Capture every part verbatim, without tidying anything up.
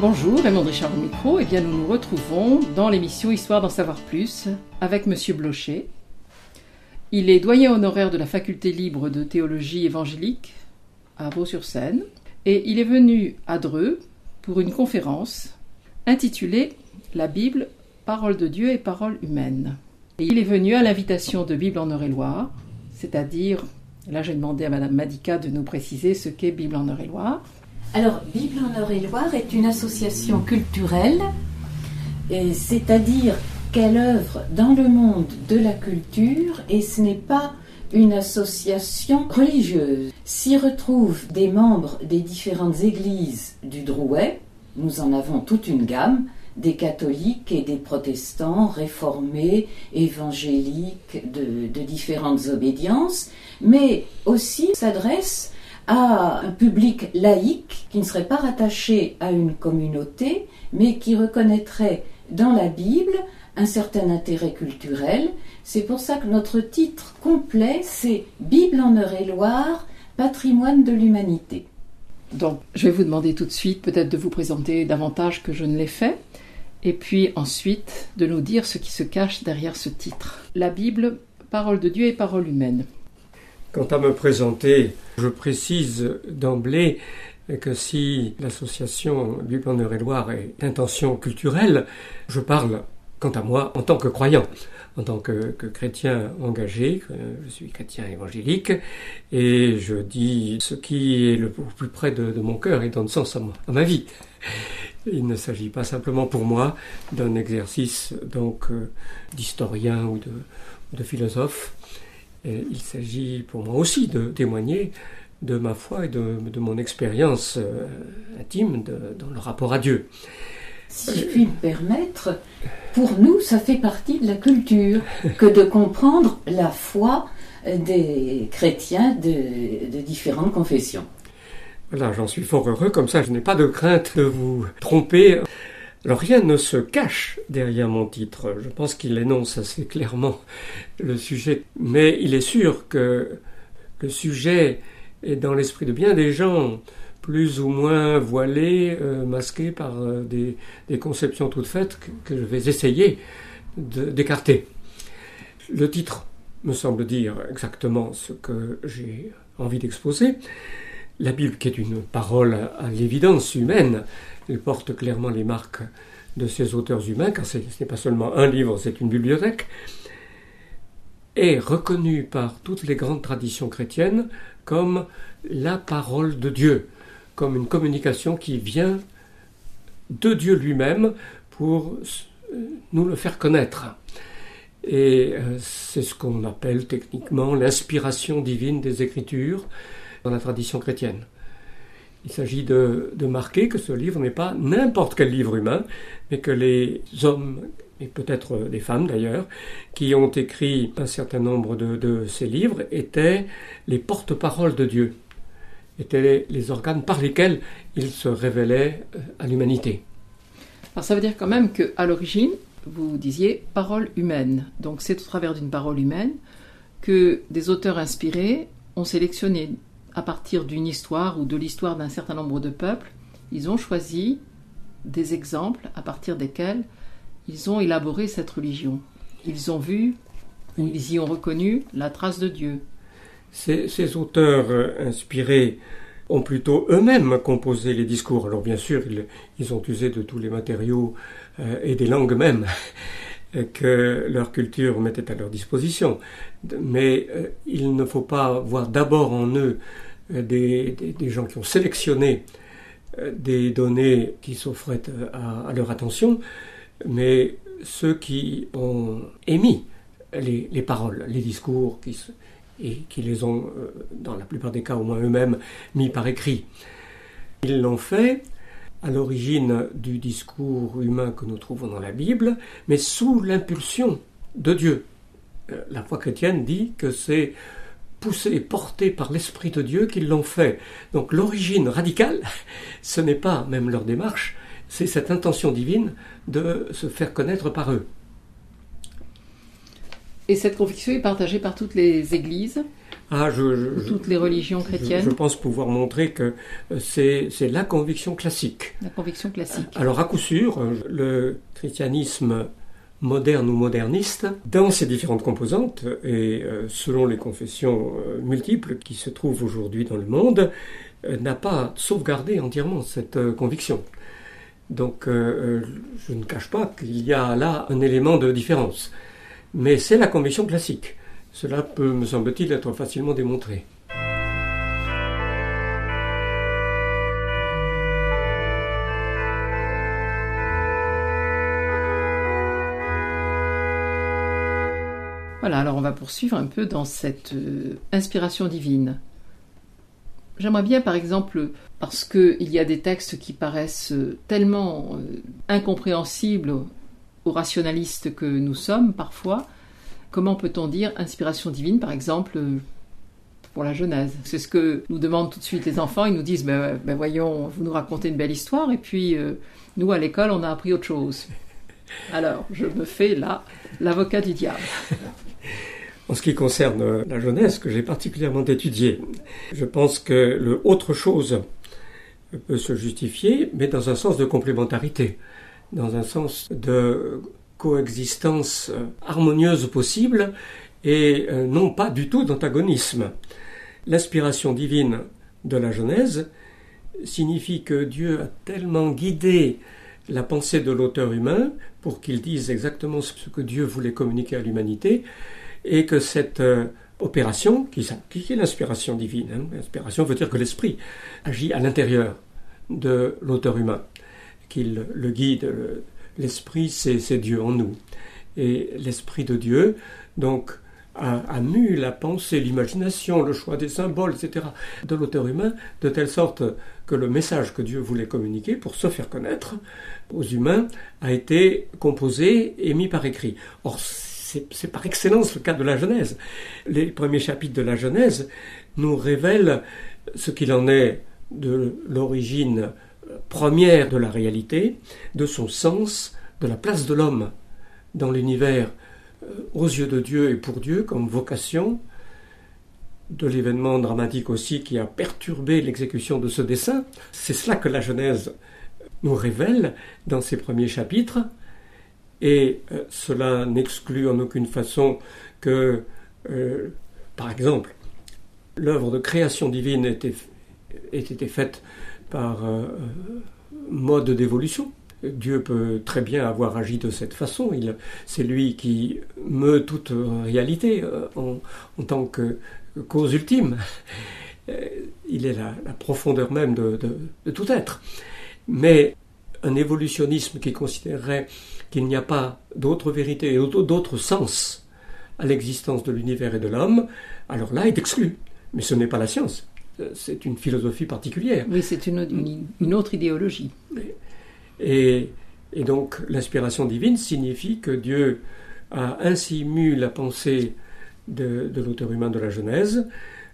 Bonjour, Raymond Richard au micro. Eh bien, nous nous retrouvons dans l'émission Histoire d'en savoir plus avec Monsieur Blocher. Il est doyen honoraire de la faculté libre de théologie évangélique à Vaux-sur-Seine et il est venu à Dreux pour une conférence intitulée « La Bible, parole de Dieu et parole humaine ». Et il est venu à l'invitation de Bible en Eure-et-Loire, c'est-à-dire, là j'ai demandé à Madame Madika de nous préciser ce qu'est Bible en Eure-et-Loire. Alors, Bible en Eure-et-Loire est une association culturelle, et c'est-à-dire qu'elle œuvre dans le monde de la culture et ce n'est pas une association religieuse. S'y retrouvent des membres des différentes églises du Drouais, nous en avons toute une gamme, des catholiques et des protestants, réformés, évangéliques, de, de différentes obédiences, mais aussi s'adresse à un public laïque qui ne serait pas rattaché à une communauté, mais qui reconnaîtrait dans la Bible un certain intérêt culturel. C'est pour ça que notre titre complet, c'est « Bible en Eure-et-Loire, patrimoine de l'humanité ». Donc, je vais vous demander tout de suite peut-être de vous présenter davantage que je ne l'ai fait, et puis ensuite de nous dire ce qui se cache derrière ce titre. La Bible, parole de Dieu et parole humaine. Quant à me présenter, je précise d'emblée que si l'association Bible en Eure-et-Loire est d'intention culturelle, je parle, quant à moi, en tant que croyant, en tant que, que chrétien engagé, je suis chrétien évangélique, et je dis ce qui est le plus près de, de mon cœur et donne sens à, moi, à ma vie. Il ne s'agit pas simplement pour moi d'un exercice donc euh, d'historien ou de, de philosophe. Et il s'agit pour moi aussi de témoigner de ma foi et de, de mon expérience euh, intime de, dans le rapport à Dieu. Si je puis me permettre, pour nous, ça fait partie de la culture que de comprendre la foi des chrétiens de, de différentes confessions. Voilà, j'en suis fort heureux, comme ça je n'ai pas de crainte de vous tromper. Alors rien ne se cache derrière mon titre, je pense qu'il énonce assez clairement le sujet, mais il est sûr que le sujet est dans l'esprit de bien des gens, plus ou moins voilés, euh, masqués par euh, des, des conceptions toutes faites que, que je vais essayer de, d'écarter. Le titre me semble dire exactement ce que j'ai envie d'exposer. La Bible, qui est une parole à l'évidence humaine, elle porte clairement les marques de ces auteurs humains, car c'est, ce n'est pas seulement un livre, c'est une bibliothèque, est reconnue par toutes les grandes traditions chrétiennes comme la parole de Dieu, comme une communication qui vient de Dieu lui-même pour nous le faire connaître. Et c'est ce qu'on appelle techniquement l'inspiration divine des Écritures dans la tradition chrétienne. Il s'agit de, de marquer que ce livre n'est pas n'importe quel livre humain, mais que les hommes, et peut-être des femmes d'ailleurs, qui ont écrit un certain nombre de, de ces livres étaient les porte-paroles de Dieu, étaient les organes par lesquels il se révélait à l'humanité. Alors ça veut dire quand même qu'à l'origine, vous disiez parole humaine. Donc c'est au travers d'une parole humaine que des auteurs inspirés ont sélectionné à partir d'une histoire ou de l'histoire d'un certain nombre de peuples, ils ont choisi des exemples à partir desquels ils ont élaboré cette religion. Ils ont vu, ou ils y ont reconnu la trace de Dieu. Ces, ces auteurs inspirés ont plutôt eux-mêmes composé les discours. Alors bien sûr, ils, ils ont usé de tous les matériaux euh, et des langues même que leur culture mettait à leur disposition. Mais euh, il ne faut pas voir d'abord en eux euh, des, des, des gens qui ont sélectionné euh, des données qui s'offraient à, à leur attention, mais ceux qui ont émis les, les paroles, les discours, qui, et qui les ont, euh, dans la plupart des cas au moins eux-mêmes, mis par écrit. Ils l'ont fait à l'origine du discours humain que nous trouvons dans la Bible, mais sous l'impulsion de Dieu. La foi chrétienne dit que c'est poussé, porté par l'Esprit de Dieu qu'ils l'ont fait. Donc l'origine radicale, ce n'est pas même leur démarche, c'est cette intention divine de se faire connaître par eux. Et cette conviction est partagée par toutes les églises ? Ah, je, je, toutes les religions chrétiennes. Je, je pense pouvoir montrer que c'est, c'est la conviction classique. La conviction classique. Alors, à coup sûr, le christianisme moderne ou moderniste, dans ses différentes composantes, et euh, selon les confessions euh, multiples qui se trouvent aujourd'hui dans le monde, euh, n'a pas sauvegardé entièrement cette euh, conviction. Donc, euh, je ne cache pas qu'il y a là un élément de différence. Mais c'est la conviction classique. Cela peut, me semble-t-il, être facilement démontré. Voilà, alors on va poursuivre un peu dans cette euh, inspiration divine. J'aimerais bien, par exemple, parce qu'il y a des textes qui paraissent tellement euh, incompréhensibles aux rationalistes que nous sommes parfois, comment peut-on dire inspiration divine, par exemple, euh, pour la Genèse? C'est ce que nous demandent tout de suite les enfants. Ils nous disent ben, ben voyons, vous nous racontez une belle histoire, et puis euh, nous, à l'école, on a appris autre chose. Alors, je me fais là l'avocat du diable. En ce qui concerne la Genèse, que j'ai particulièrement étudiée, je pense que le autre chose peut se justifier, mais dans un sens de complémentarité, dans un sens de coexistence harmonieuse possible et non pas du tout d'antagonisme. L'inspiration divine de la Genèse signifie que Dieu a tellement guidé la pensée de l'auteur humain pour qu'il dise exactement ce que Dieu voulait communiquer à l'humanité, et que cette euh, opération, qui, qui est l'inspiration divine, hein, l'inspiration veut dire que l'esprit agit à l'intérieur de l'auteur humain, qu'il le guide. Le, l'esprit, c'est, c'est Dieu en nous. Et l'esprit de Dieu, donc, a, a mu la pensée, l'imagination, le choix des symboles, et cetera, de l'auteur humain, de telle sorte que le message que Dieu voulait communiquer pour se faire connaître aux humains a été composé et mis par écrit. Or, C'est, c'est par excellence le cas de la Genèse. Les premiers chapitres de la Genèse nous révèlent ce qu'il en est de l'origine première de la réalité, de son sens, de la place de l'homme dans l'univers aux yeux de Dieu et pour Dieu comme vocation, de l'événement dramatique aussi qui a perturbé l'exécution de ce dessein. C'est cela que la Genèse nous révèle dans ses premiers chapitres. Et euh, cela n'exclut en aucune façon que, euh, par exemple, l'œuvre de création divine ait été, ait été faite par euh, mode d'évolution. Dieu peut très bien avoir agi de cette façon. Il, c'est lui qui meut toute réalité euh, en, en tant que cause ultime. Il est la, la profondeur même de, de, de tout être. Mais un évolutionnisme qui considérerait qu'il n'y a pas d'autre vérité et d'autre sens à l'existence de l'univers et de l'homme, alors là, il est exclu. Mais ce n'est pas la science. C'est une philosophie particulière. Oui, c'est une, une, une autre idéologie. Et, et donc, l'inspiration divine signifie que Dieu a ainsi mu la pensée de, de l'auteur humain de la Genèse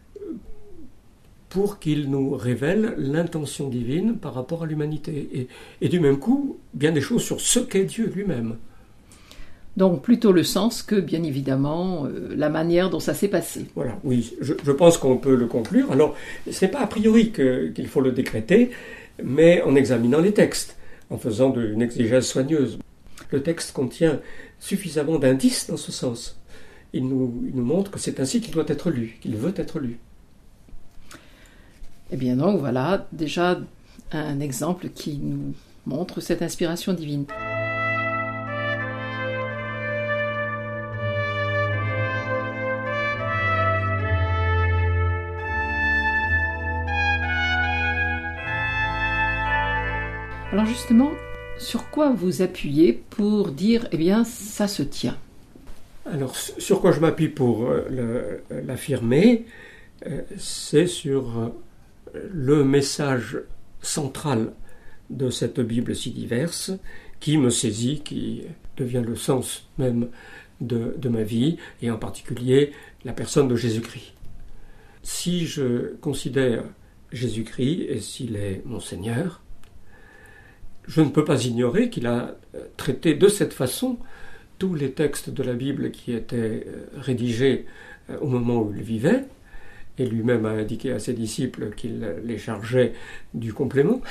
pour qu'il nous révèle l'intention divine par rapport à l'humanité. Et, et du même coup, bien des choses sur ce qu'est Dieu lui-même. Donc plutôt le sens que, bien évidemment, euh, la manière dont ça s'est passé. Voilà, oui, je, je pense qu'on peut le conclure. Alors, ce n'est pas a priori que, qu'il faut le décréter, mais en examinant les textes, en faisant de, une exégèse soigneuse. Le texte contient suffisamment d'indices dans ce sens. Il nous, il nous montre que c'est ainsi qu'il doit être lu, qu'il veut être lu. Eh bien donc voilà déjà un exemple qui nous montre cette inspiration divine. Alors justement, sur quoi vous appuyez pour dire, eh bien, ça se tient? Alors, sur quoi je m'appuie pour euh, le, l'affirmer, euh, c'est sur euh, le message central de cette Bible si diverse, qui me saisit, qui devient le sens même de, de ma vie, et en particulier la personne de Jésus-Christ. Si je considère Jésus-Christ, et s'il est mon Seigneur, je ne peux pas ignorer qu'il a traité de cette façon tous les textes de la Bible qui étaient rédigés au moment où il vivait, et lui-même a indiqué à ses disciples qu'il les chargeait du complément,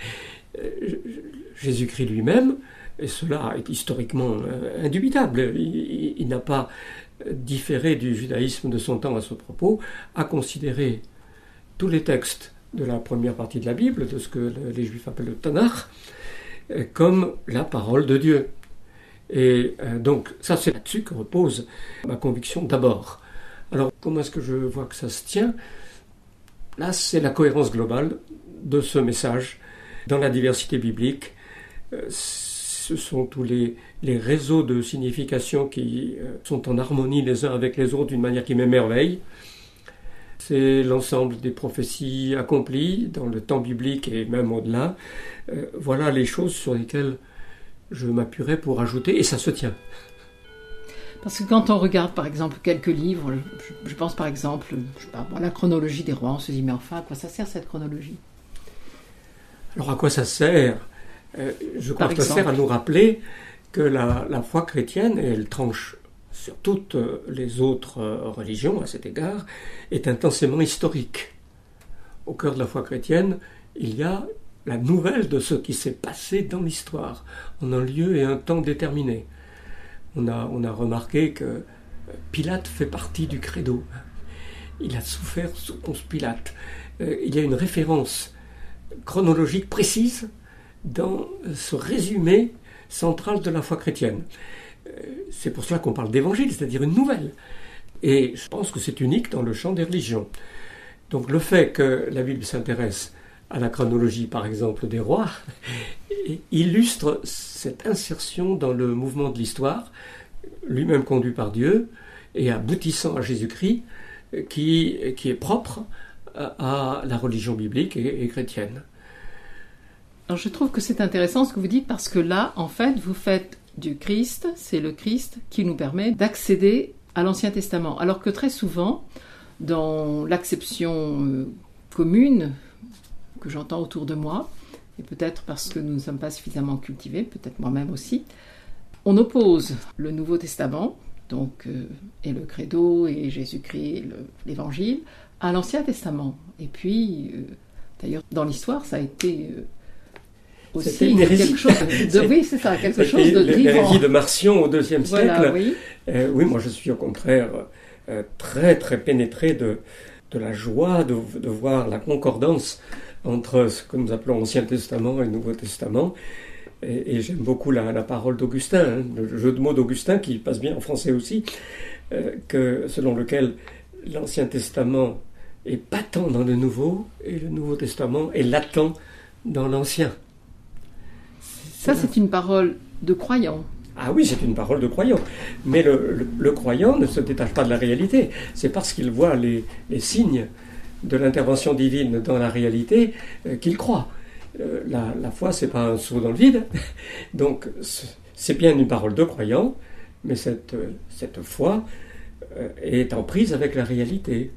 Jésus-Christ lui-même, et cela est historiquement indubitable, il, il, il n'a pas différé du judaïsme de son temps à ce propos, a considéré tous les textes de la première partie de la Bible, de ce que les Juifs appellent le Tanakh, comme la parole de Dieu. Et donc, ça c'est là-dessus que repose ma conviction d'abord. Alors, comment est-ce que je vois que ça se tient ? Là, c'est la cohérence globale de ce message dans la diversité biblique. Ce sont tous les, les réseaux de signification qui sont en harmonie les uns avec les autres d'une manière qui m'émerveille. C'est l'ensemble des prophéties accomplies dans le temps biblique et même au-delà. Euh, voilà les choses sur lesquelles je m'appuierai pour ajouter, et ça se tient. Parce que quand on regarde par exemple quelques livres, je, je pense par exemple, je sais pas, bon, la chronologie des rois, on se dit mais enfin à quoi ça sert cette chronologie ? Alors à quoi ça sert ? euh, Je crois par que exemple, ça sert à nous rappeler que la, la foi chrétienne, et elle tranche sur toutes les autres religions à cet égard, est intensément historique. Au cœur de la foi chrétienne, il y a la nouvelle de ce qui s'est passé dans l'histoire, en un lieu et un temps déterminé. On a, on a remarqué que Pilate fait partie du credo. Il a souffert sous Ponce Pilate. Il y a une référence chronologique précise dans ce résumé central de la foi chrétienne. C'est pour cela qu'on parle d'évangile, c'est-à-dire une nouvelle. Et je pense que c'est unique dans le champ des religions. Donc le fait que la Bible s'intéresse à la chronologie, par exemple, des rois, illustre cette insertion dans le mouvement de l'histoire, lui-même conduit par Dieu, et aboutissant à Jésus-Christ, qui, qui est propre à la religion biblique et, et chrétienne. Alors je trouve que c'est intéressant ce que vous dites, parce que là, en fait, vous faites du Christ, c'est le Christ qui nous permet d'accéder à l'Ancien Testament. Alors que très souvent, dans l'acception euh, commune que j'entends autour de moi, et peut-être parce que nous ne sommes pas suffisamment cultivés, peut-être moi-même aussi, on oppose le Nouveau Testament, donc, euh, et le Credo, et Jésus-Christ, et le, l'Évangile, à l'Ancien Testament. Et puis, euh, d'ailleurs, dans l'histoire, ça a été... Euh, aussi quelque chose de, oui, c'est ça, quelque chose de drivant. L'hérésie de Marcion au deuxième voilà, siècle. Oui. Euh, oui, moi je suis au contraire euh, très très pénétré de, de la joie de, de voir la concordance entre ce que nous appelons Ancien Testament et Nouveau Testament. Et, et j'aime beaucoup la, la parole d'Augustin, hein, le jeu de mots d'Augustin qui passe bien en français aussi, euh, que, selon lequel l'Ancien Testament est patent dans le Nouveau et le Nouveau Testament est latent dans l'Ancien. Ça, c'est une parole de croyant. Ah oui, c'est une parole de croyant. Mais le, le, le croyant ne se détache pas de la réalité. C'est parce qu'il voit les, les signes de l'intervention divine dans la réalité euh, qu'il croit. Euh, la, la foi, c'est pas un saut dans le vide. Donc, c'est bien une parole de croyant, mais cette, cette foi euh, est en prise avec la réalité.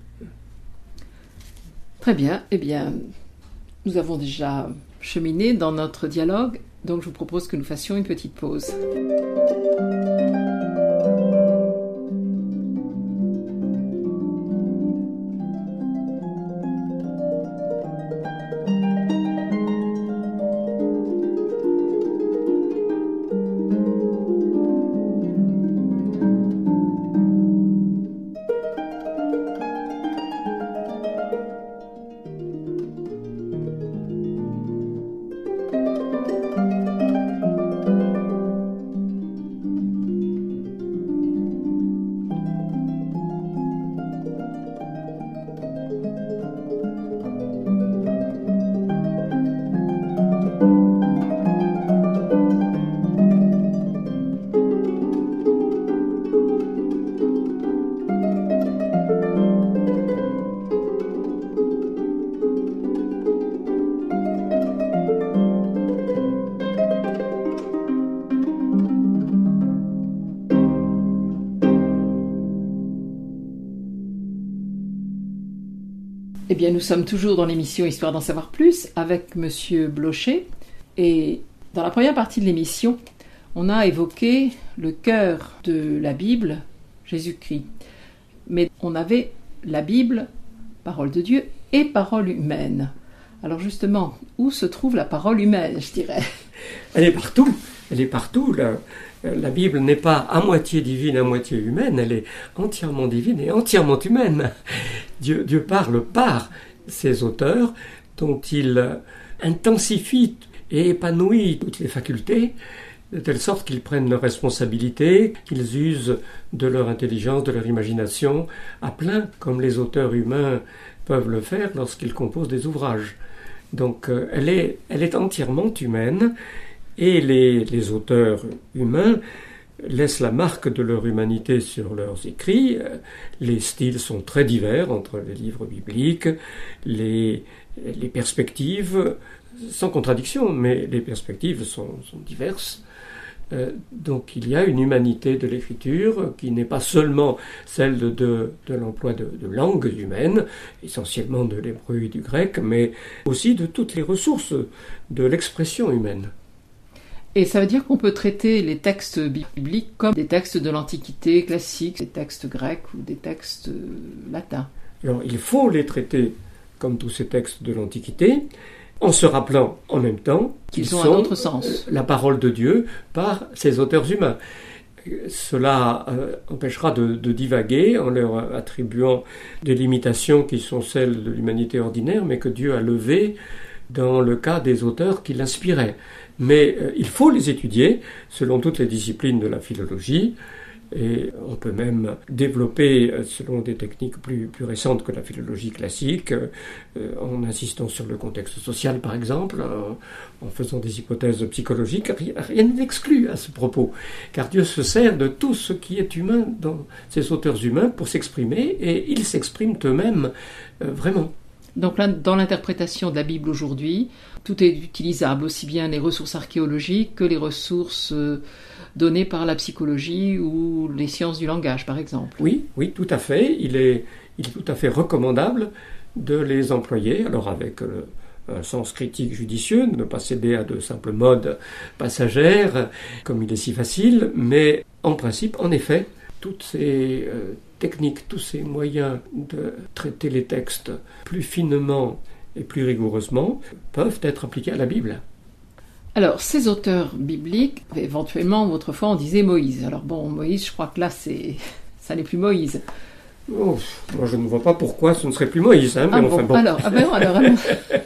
Très bien. Eh bien, nous avons déjà cheminé dans notre dialogue. Donc je vous propose que nous fassions une petite pause. Eh bien, nous sommes toujours dans l'émission Histoire d'en savoir plus avec Monsieur Blocher. Et dans la première partie de l'émission, on a évoqué le cœur de la Bible, Jésus-Christ. Mais on avait la Bible parole de Dieu et parole humaine. Alors justement, où se trouve la parole humaine, je dirais? Elle est partout, elle est partout. La, la Bible n'est pas à moitié divine, à moitié humaine, elle est entièrement divine et entièrement humaine. Dieu, Dieu parle par ses auteurs, dont il intensifie et épanouit toutes les facultés, de telle sorte qu'ils prennent leurs responsabilités, qu'ils usent de leur intelligence, de leur imagination, à plein, comme les auteurs humains peuvent le faire lorsqu'ils composent des ouvrages. Donc euh, elle est, elle est entièrement humaine, et les, les auteurs humains laissent la marque de leur humanité sur leurs écrits. Les styles sont très divers entre les livres bibliques, les, les perspectives, sans contradiction, mais les perspectives sont, sont diverses. Euh, donc il y a une humanité de l'écriture qui n'est pas seulement celle de, de, de l'emploi de, de langues humaines, essentiellement de l'hébreu et du grec, mais aussi de toutes les ressources de l'expression humaine. Et ça veut dire qu'on peut traiter les textes bibliques comme des textes de l'Antiquité classique, des textes grecs ou des textes latins. Alors il faut les traiter comme tous ces textes de l'Antiquité, en se rappelant en même temps qu'ils Ils ont sont un autre sens. La parole de Dieu par ses auteurs humains. Cela euh, empêchera de, de divaguer en leur attribuant des limitations qui sont celles de l'humanité ordinaire, mais que Dieu a levées dans le cas des auteurs qui l'inspiraient. Mais euh, il faut les étudier selon toutes les disciplines de la philologie, et on peut même développer, selon des techniques plus, plus récentes que la philologie classique, euh, en insistant sur le contexte social par exemple, euh, en faisant des hypothèses psychologiques. Rien, rien n'est exclu à ce propos, car Dieu se sert de tout ce qui est humain dans ses auteurs humains pour s'exprimer, et ils s'expriment eux-mêmes euh, vraiment. Donc là, dans l'interprétation de la Bible aujourd'hui, tout est utilisable, aussi bien les ressources archéologiques que les ressources euh, données par la psychologie ou les sciences du langage, par exemple. Oui, oui, tout à fait. Il est, il est tout à fait recommandable de les employer, alors avec euh, un sens critique judicieux, de ne pas céder à de simples modes passagères, comme il est si facile, mais en principe, en effet, toutes ces euh, techniques, tous ces moyens de traiter les textes plus finement et plus rigoureusement peuvent être appliqués à la Bible. Alors, ces auteurs bibliques, éventuellement, autrefois, on disait Moïse. Alors bon, Moïse, je crois que là, c'est... ça n'est plus Moïse. Oh, moi, je ne vois pas pourquoi ce ne serait plus Moïse. Hein, mais ah enfin, bon, bon. alors, ah ben, alors, alors.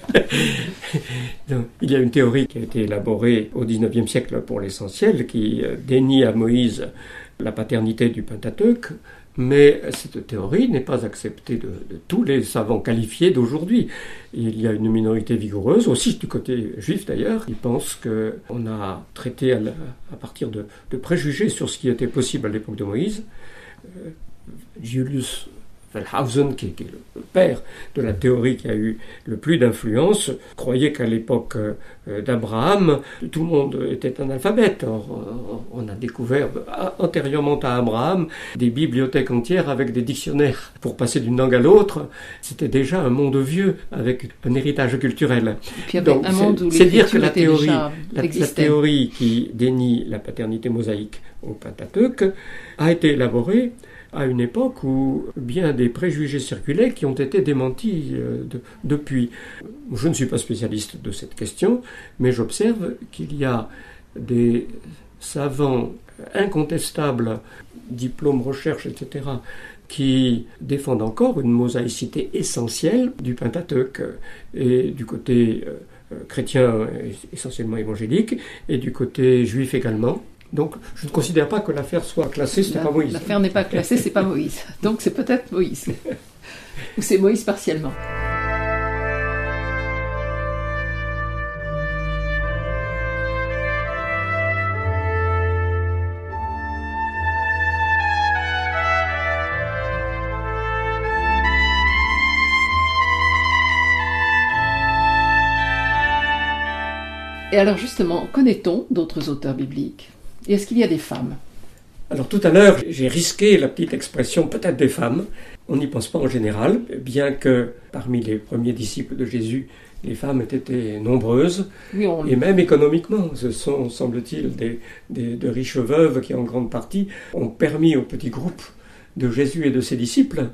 Donc, il y a une théorie qui a été élaborée au dix-neuvième siècle pour l'essentiel, qui dénie à Moïse la paternité du Pentateuque, mais cette théorie n'est pas acceptée de, de tous les savants qualifiés d'aujourd'hui. Il y a une minorité vigoureuse, aussi du côté juif d'ailleurs, qui pense qu'on a traité à, la, à partir de, de préjugés sur ce qui était possible à l'époque de Moïse. Euh, Julius Wellhausen, qui, qui est le père de la théorie qui a eu le plus d'influence, croyait qu'à l'époque euh, d'Abraham, tout le monde était analphabète. Or, on a découvert antérieurement à Abraham des bibliothèques entières avec des dictionnaires. Pour passer d'une langue à l'autre, c'était déjà un monde vieux avec un héritage culturel. Et puis avec Donc, un monde où c'est dire que la était théorie, déjà la, la théorie qui dénie la paternité mosaïque au Pentateuque a été élaborée à une époque où bien des préjugés circulaient qui ont été démentis euh, de, depuis. Je ne suis pas spécialiste de cette question, mais j'observe qu'il y a des savants incontestables, diplômes, recherche, et cetera, qui défendent encore une mosaïcité essentielle du Pentateuque, et du côté euh, chrétien essentiellement évangélique, et du côté juif également. Donc, je ne considère pas que l'affaire soit classée, ce n'est pas Moïse. L'affaire n'est pas classée, c'est pas Moïse. Donc, c'est peut-être Moïse. Ou c'est Moïse partiellement. Et alors, justement, connaît-on d'autres auteurs bibliques ? Et est-ce qu'il y a des femmes ? Alors tout à l'heure, j'ai risqué la petite expression peut-être des femmes. On n'y pense pas en général, bien que parmi les premiers disciples de Jésus, les femmes étaient nombreuses, oui, on... et même économiquement. Ce sont, semble-t-il, des, des, de riches veuves qui, en grande partie, ont permis au petit groupe de Jésus et de ses disciples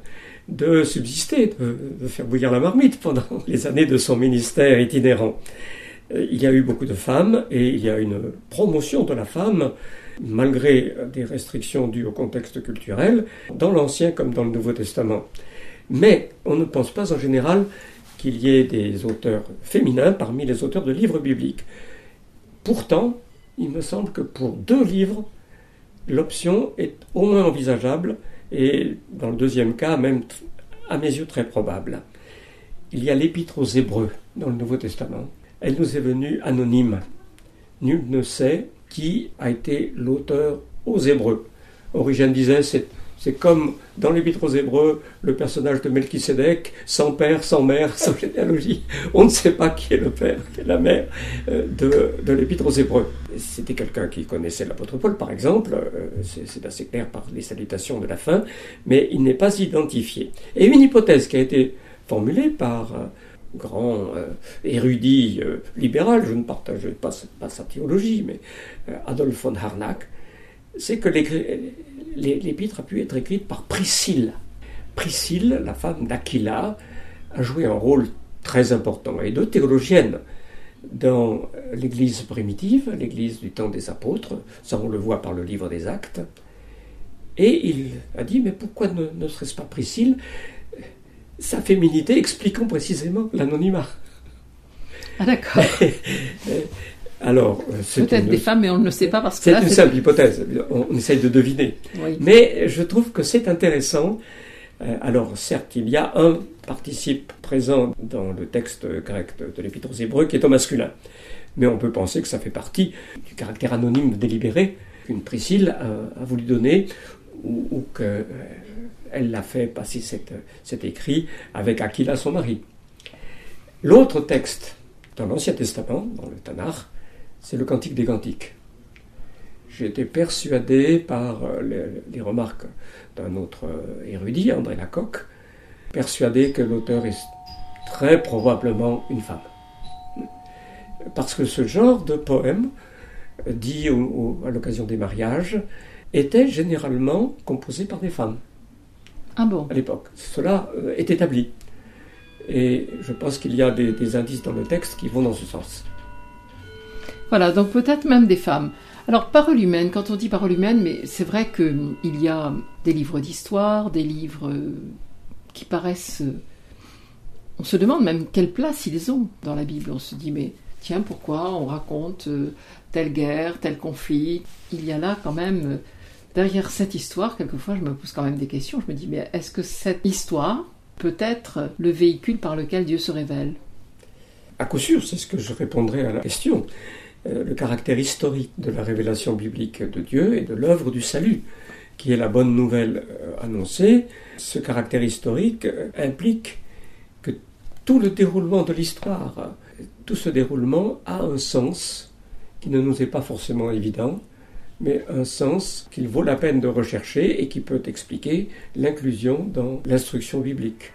de subsister, de, de faire bouillir la marmite pendant les années de son ministère itinérant. Il y a eu beaucoup de femmes et il y a une promotion de la femme, malgré des restrictions dues au contexte culturel, dans l'Ancien comme dans le Nouveau Testament. Mais on ne pense pas en général qu'il y ait des auteurs féminins parmi les auteurs de livres bibliques. Pourtant, il me semble que pour deux livres, l'option est au moins envisageable et dans le deuxième cas, même à mes yeux très probable. Il y a l'Épître aux Hébreux dans le Nouveau Testament. Elle nous est venue anonyme. Nul ne sait qui a été l'auteur aux Hébreux. Origène disait, c'est, c'est comme dans l'Épître aux Hébreux, le personnage de Melchisédek, sans père, sans mère, sans généalogie. On ne sait pas qui est le père, qui est la mère de, de l'Épître aux Hébreux. C'était quelqu'un qui connaissait l'apôtre Paul, par exemple, c'est, c'est assez clair par les salutations de la fin, mais il n'est pas identifié. Et une hypothèse qui a été formulée par un grand euh, érudit euh, libéral, je ne partage pas, pas sa théologie, mais euh, Adolf von Harnack, c'est que l'épître a pu être écrite par Priscille. Priscille, la femme d'Aquila, a joué un rôle très important et de théologienne dans l'Église primitive, l'Église du temps des apôtres, ça on le voit par le livre des Actes. Et il a dit, mais pourquoi ne, ne serait-ce pas Priscille ? Sa féminité expliquant précisément l'anonymat. Ah d'accord. Alors, c'est peut-être une, des femmes, mais on ne le sait pas parce que c'est là, une c'est simple hypothèse. On, on essaye de deviner. Oui. Mais je trouve que c'est intéressant. Alors, certes, il y a un participe présent dans le texte grec de, de l'Épître aux Hébreux qui est au masculin. Mais on peut penser que ça fait partie du caractère anonyme délibéré qu'une Priscille a, a voulu donner ou, ou qu'elle l'a fait passer cet, cet écrit avec Aquila, son mari. L'autre texte dans l'Ancien Testament, dans le Tanakh, c'est le Cantique des Cantiques. J'ai été persuadé par les, les remarques d'un autre érudit, André Lacocque, persuadé que l'auteur est très probablement une femme. Parce que ce genre de poème, dit au, au, à l'occasion des mariages, était généralement composé par des femmes. Ah bon ? À l'époque. Cela est établi. Et je pense qu'il y a des, des indices dans le texte qui vont dans ce sens. Voilà, donc peut-être même des femmes. Alors, parole humaine, quand on dit parole humaine, mais c'est vrai qu'il y a des livres d'histoire, des livres qui paraissent... On se demande même quelle place ils ont dans la Bible. On se dit, mais tiens, pourquoi on raconte telle guerre, tel conflit ? Il y a là quand même, derrière cette histoire, quelquefois je me pose quand même des questions. Je me dis, mais est-ce que cette histoire peut être le véhicule par lequel Dieu se révèle ? À coup sûr, c'est ce que je répondrai à la question. Le caractère historique de la révélation biblique de Dieu et de l'œuvre du salut, qui est la bonne nouvelle annoncée, ce caractère historique implique que tout le déroulement de l'histoire, tout ce déroulement a un sens qui ne nous est pas forcément évident, mais un sens qu'il vaut la peine de rechercher et qui peut expliquer l'inclusion dans l'instruction biblique.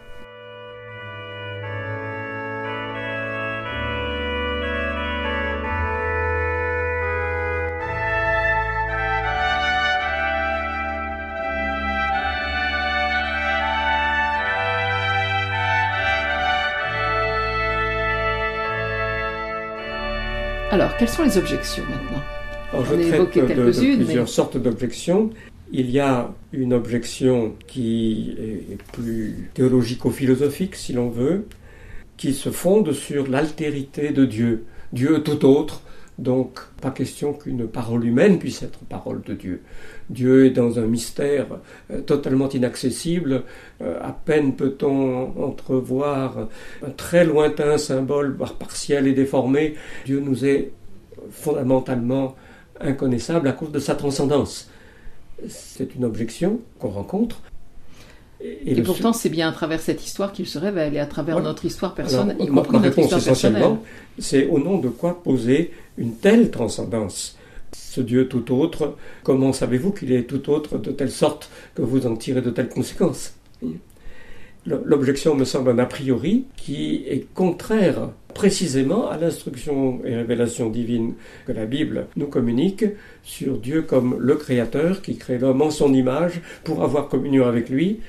Alors, quelles sont les objections maintenant ? Alors, je On a traite évoqué de, quelques-unes, de plusieurs mais... sortes d'objections. Il y a une objection qui est plus théologico-philosophique, si l'on veut, qui se fonde sur l'altérité de Dieu. Dieu tout autre, donc pas question qu'une parole humaine puisse être parole de Dieu. Dieu est dans un mystère euh, totalement inaccessible. Euh, à peine peut-on entrevoir un très lointain symbole, voire partiel et déformé. Dieu nous est fondamentalement inconnaissable à cause de sa transcendance. C'est une objection qu'on rencontre. Et, et pourtant, su... c'est bien à travers cette histoire qu'il se révèle, et à travers ouais. notre histoire personnelle, y ma, compris ma notre histoire essentiellement, personnelle. C'est au nom de quoi poser une telle transcendance. Ce Dieu tout autre, comment savez-vous qu'il est tout autre de telle sorte que vous en tirez de telles conséquences ? L'objection me semble un a priori qui est contraire précisément à l'instruction et révélation divine que la Bible nous communique sur Dieu comme le Créateur qui crée l'homme en son image pour avoir communion avec lui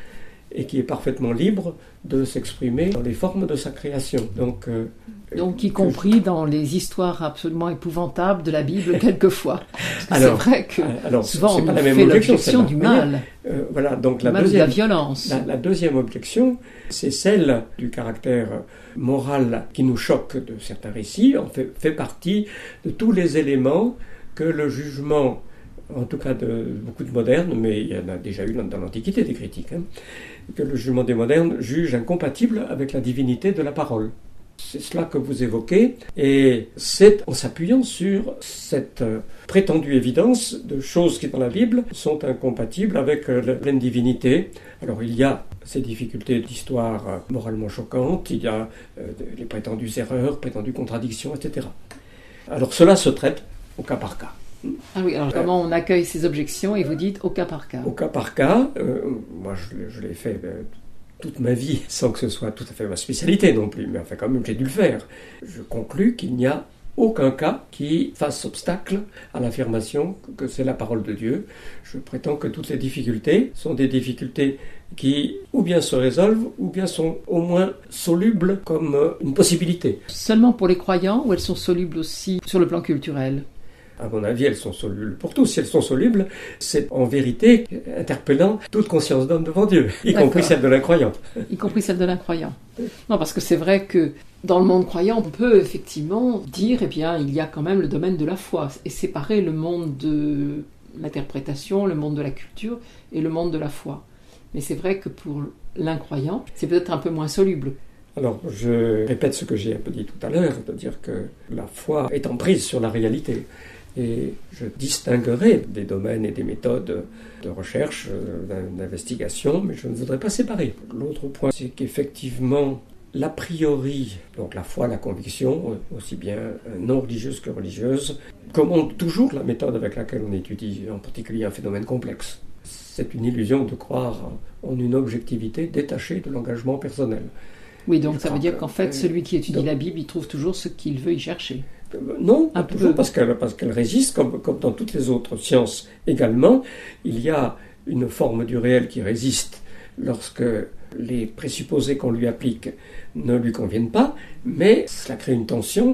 et qui est parfaitement libre de s'exprimer dans les formes de sa création. Donc, euh, Donc y compris dans les histoires absolument épouvantables de la Bible, quelquefois. Alors, c'est vrai que alors, souvent on nous fait l'objection du mal, euh, voilà, donc la mal deuxième, de la violence. La, la deuxième objection, c'est celle du caractère moral qui nous choque de certains récits, en fait, fait partie de tous les éléments que le jugement, en tout cas de beaucoup de modernes, mais il y en a déjà eu dans l'Antiquité des critiques, hein, que le jugement des modernes juge incompatible avec la divinité de la parole. C'est cela que vous évoquez, et c'est en s'appuyant sur cette prétendue évidence de choses qui dans la Bible sont incompatibles avec la pleine divinité. Alors il y a ces difficultés d'histoire moralement choquantes, il y a les prétendues erreurs, prétendues contradictions, et cetera. Alors cela se traite au cas par cas. Ah oui, alors comment on accueille ces objections et vous dites au cas par cas? Au cas par cas, euh, moi je, je l'ai fait euh, toute ma vie sans que ce soit tout à fait ma spécialité non plus, mais enfin quand même j'ai dû le faire. Je conclus qu'il n'y a aucun cas qui fasse obstacle à l'affirmation que c'est la parole de Dieu. Je prétends que toutes les difficultés sont des difficultés qui ou bien se résolvent ou bien sont au moins solubles comme une possibilité. Seulement pour les croyants ou elles sont solubles aussi sur le plan culturel ? À mon avis, elles sont solubles pour tous. Si elles sont solubles, c'est en vérité interpellant toute conscience d'homme devant Dieu, y D'accord. compris celle de l'incroyant. Y compris celle de l'incroyant. Non, parce que c'est vrai que dans le monde croyant, on peut effectivement dire, eh bien, il y a quand même le domaine de la foi, et séparer le monde de l'interprétation, le monde de la culture et le monde de la foi. Mais c'est vrai que pour l'incroyant, c'est peut-être un peu moins soluble. Alors, je répète ce que j'ai un peu dit tout à l'heure, c'est-à-dire que la foi est en prise sur la réalité. Et je distinguerai des domaines et des méthodes de recherche, d'investigation, mais je ne voudrais pas séparer. L'autre point, c'est qu'effectivement, l'a priori, donc la foi, la conviction, aussi bien non religieuse que religieuse, commande toujours la méthode avec laquelle on étudie, en particulier un phénomène complexe. C'est une illusion de croire en une objectivité détachée de l'engagement personnel. Oui, donc je ça veut dire qu'en fait, celui qui étudie donc, la Bible, il trouve toujours ce qu'il veut y chercher. Non, pas toujours, parce qu'elle, parce qu'elle résiste, comme, comme dans toutes les autres sciences également. Il y a une forme du réel qui résiste lorsque les présupposés qu'on lui applique ne lui conviennent pas, mais cela crée une tension.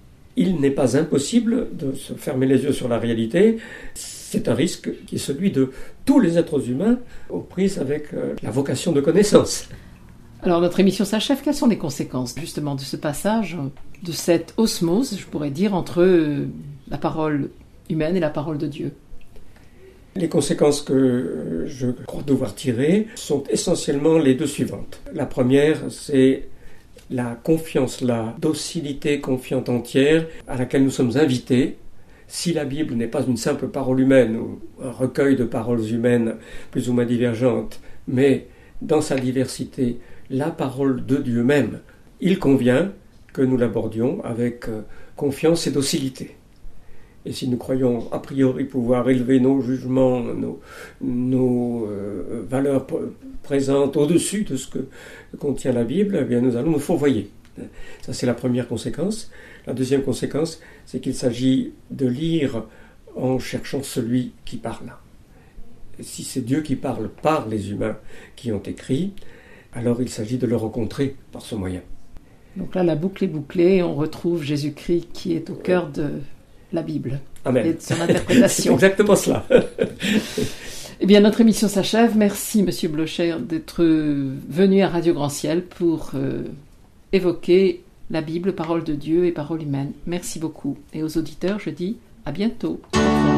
Il n'est pas impossible de se fermer les yeux sur la réalité. C'est un risque qui est celui de tous les êtres humains aux prises avec la vocation de connaissance. Alors notre émission s'achève. Quelles sont les conséquences justement de ce passage, de cette osmose, je pourrais dire, entre la parole humaine et la parole de Dieu ? Les conséquences que je crois devoir tirer sont essentiellement les deux suivantes. La première, c'est la confiance, la docilité confiante entière à laquelle nous sommes invités. Si la Bible n'est pas une simple parole humaine ou un recueil de paroles humaines plus ou moins divergentes, mais dans sa diversité, la parole de Dieu même, il convient que nous l'abordions avec confiance et docilité. Et si nous croyons a priori pouvoir élever nos jugements, nos, nos euh, valeurs p- présentes au-dessus de ce que contient la Bible, eh bien nous allons nous fourvoyer. Ça, c'est la première conséquence. La deuxième conséquence, c'est qu'il s'agit de lire en cherchant celui qui parle. Et si c'est Dieu qui parle par les humains qui ont écrit, alors il s'agit de le rencontrer par ce moyen. Donc là, la boucle est bouclée, on retrouve Jésus-Christ qui est au cœur de la Bible. Amen. Et de son interprétation. C'est exactement cela. Eh bien, notre émission s'achève. Merci, Monsieur Blochet, d'être venu à Radio Grand Ciel pour euh, évoquer la Bible, parole de Dieu et parole humaine. Merci beaucoup. Et aux auditeurs, je dis à bientôt. Au revoir.